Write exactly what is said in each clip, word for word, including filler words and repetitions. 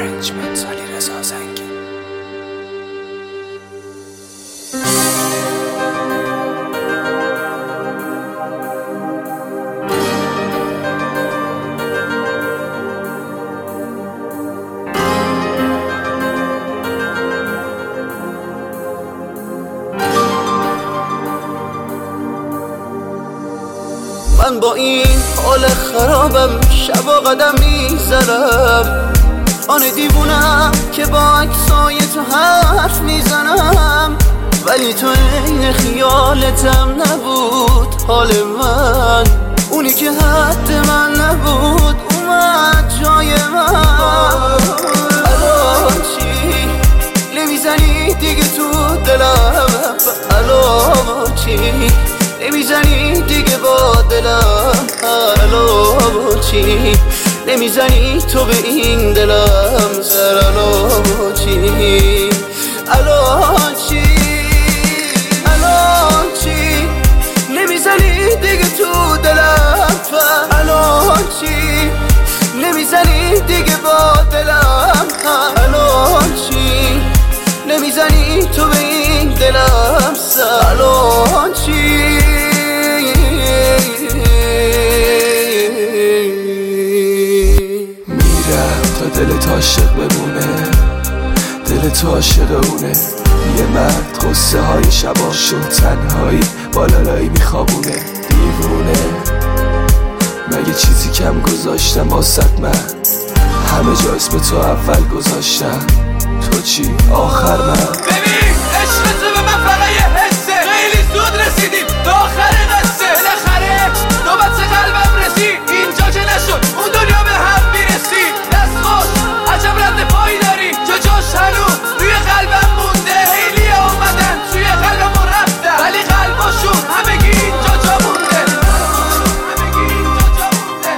ارنجمنت علی رضا زنگی. من با این حال خرابم شبا قدم میزنم، آن دیوونم که با عکسای تو حرف میزنم، ولی تو این خیالتم نبود حال من، اونی که حد من نبود اومد جای من. الان چی نمیزنی دیگه تو دلم، الان چی نمیزنی دیگه با دلم، الان چی نمیزنی تو به این دلم سر، الان چی الان چی الان چی نمیزنی دیگه تو دلم، الان چی نمیزنی دیگه با دلم، الان چی نمیزنی تو به این دلم سر، الان چی دلت عاشق بمونه، دلت عاشق اونه، یه مرد قصه های شباشو تنهایی بالالایی میخوابونه. دیوونه مگه چیزی کم گذاشتم واسط من، همه جا اسم تو اول گذاشتم، تو چی آخر من. ببین عشق تو به من فقط یه حسه، خیلی زود رسیدیم تا آخر قصه، بالاخره نوبت قلبم رسید اینجا که نشد اون دنیا به هم میرسید. عجب رد پایی داری که جاش هنوز روی قلبم مونده، خیلی اومدن توی قلبمون رفتن ولی قلباشون همگی اینجا جا مونده، همگی اینجا جا مونده.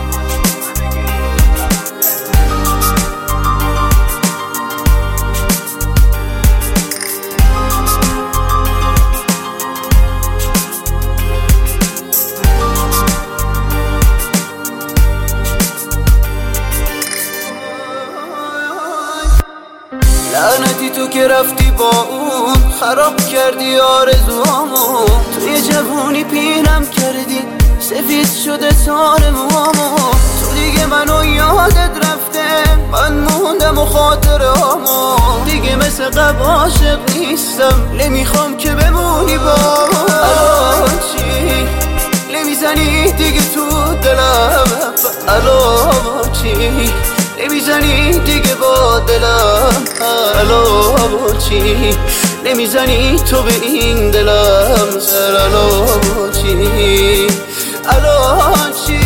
لعنتی تو که رفتی با اون خراب کردی آرزوامو، توی جوونی پیرم کردی سفید شده تار موامو، تو دیگه منو یادت رفته من موندم و خاطرامو، دیگه مثل قبل عاشق نیستم نمیخوام که بمونی با من. الان چی نمیزنی دیگه تو دلم، الان چی نمیزنی دیگه با دلم، الان چی نمیزنی تو به این دلم سر، الان چی الان چی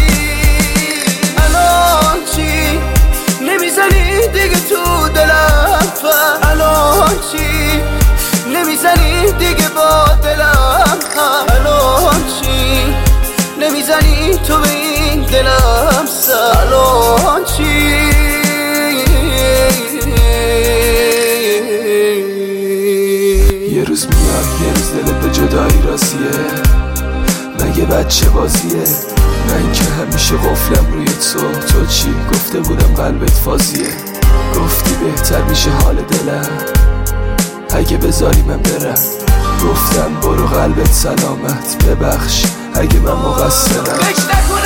الان چی نمیزنی دیگه تو دلم، الان چی نمیزنی دیگه با دلم، الان چی نمیزنی تو به این دلم سر، الان چی یه روز میاد یه روز دلت به جدایی راضیه، مگه بچه بازیه، من که همیشه قفلم روی تو، تو چی گفته بودم قلبت فازیه، گفتی بهتر میشه حال دلم اگه بذاری من برم، گفتم برو قلبت سلامت، ببخش اگه من مقصرم.